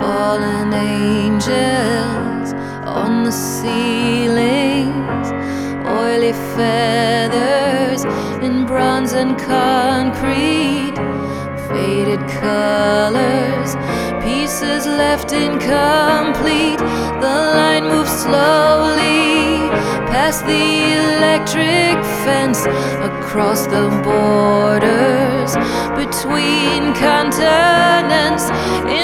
fallen angels on the ceilings, oily feathers in bronze and concrete, faded colors, pieces left incomplete. The line moves slowly past the electric fence, across the borders between continents.